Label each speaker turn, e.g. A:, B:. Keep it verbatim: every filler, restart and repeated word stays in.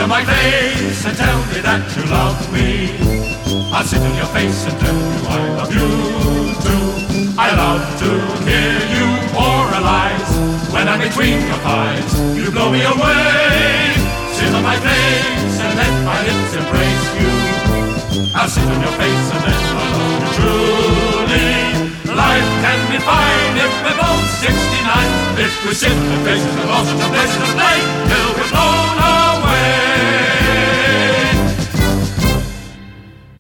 A: in my face and tell me that you love me. I'll sit in your face and tell you I love you too. I love to hear you oralize. When I'm between your thighs, you blow me away. Sit on my face and let my lips embrace you. I'll sit on your face and then I'll love you truly. Life can be fine if we're both sixty-nine. If we sit in faces and lost in places of play.